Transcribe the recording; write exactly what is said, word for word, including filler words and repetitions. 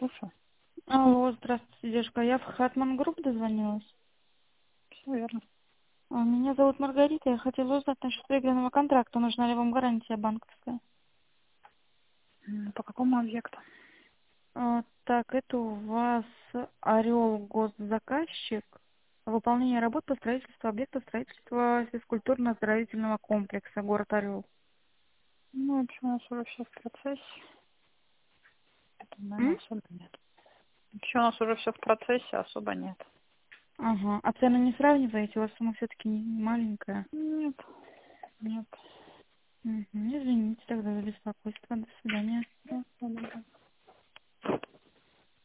слушаю. Алло, здравствуйте, девушка. Я в Хатман Групп дозвонилась. Все верно. А, Меня зовут Маргарита. Я хотела узнать насчет выигранного контракта. Нужна ли вам гарантия банковская? М, По какому объекту? А, Так, это у вас Орел госзаказчик. Выполнение работ по строительству объекта строительства физкультурно-оздоровительного комплекса, город Орел. Ну, в общем, у нас уже все в процессе. Это, М? наверное, особо нет. Вообще у нас уже все в процессе, особо нет. Ага. А цены не сравниваете? У вас сумма все-таки не не маленькая. Нет, нет. Мгм. Извините тогда за беспокойство. До свидания. Да, да, да.